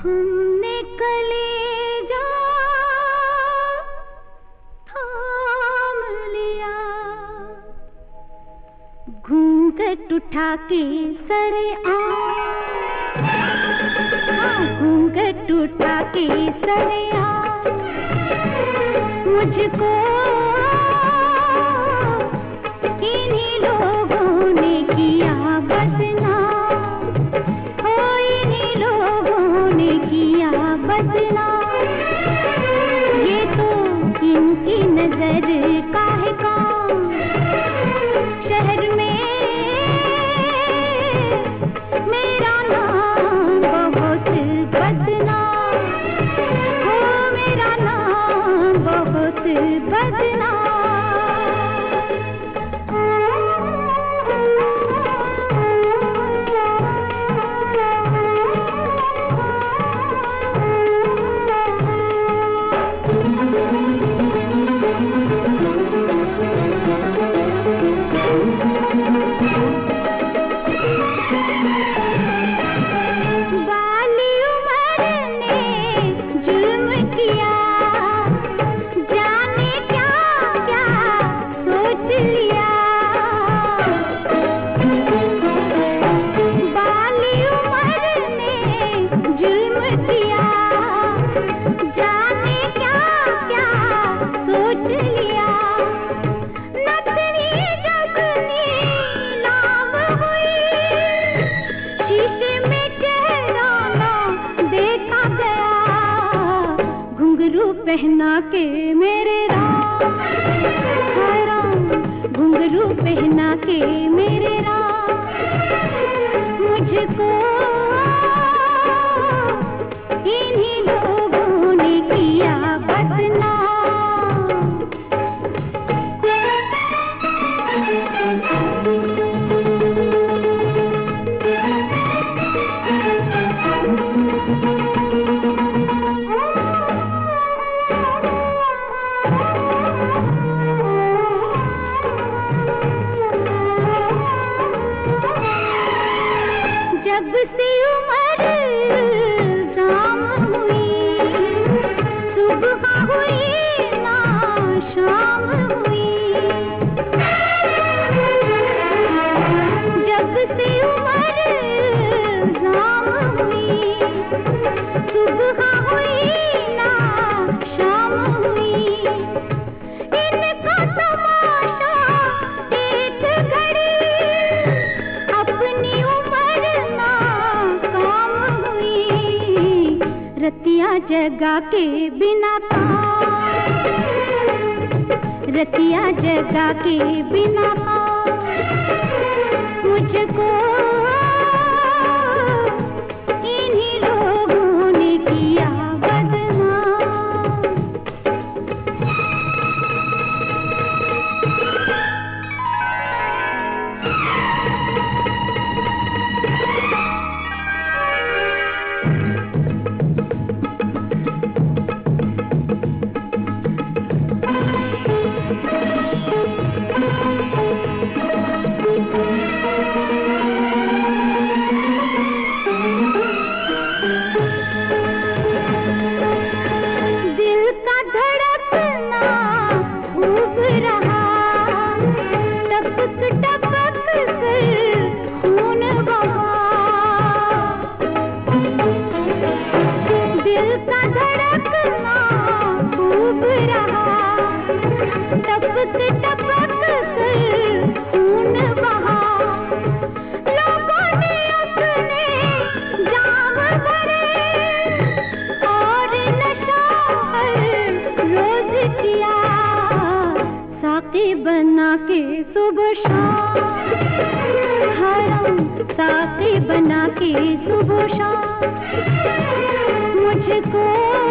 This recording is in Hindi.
हमने कलेजा थाम लिया, घूंघट उठा के सरेआम, घूंघट उठा के सरेआम, मुझको इन्हीं लोगों ने किया बदनाम, हो इन्हीं लोगों ने किया बदनाम। ये तो इनकी नजर का है काम, शहर में मेरा नाम बहुत बदनाम, हो मेरा नाम बहुत बदनाम। पहना के मेरे राम, हाय राम, घुंघरू पहना के मेरे राम, मुझको इन्हीं लोगों ने किया बदनाम। जब से उम्र शाम हुई, सुबह हुई ना शाम हुई, जब से उम्र शाम हुई, सुबह हुई ना शाम हुई, इनका तमाशा एक घड़ी अपनी रतिया जगा के बिना काम, रतिया जगा के बिना काम, मुझको इन्हीं लोगों ने किया बदनाम। बना के सुबह शाम, हराम साथी बना के सुबह शाम, मुझको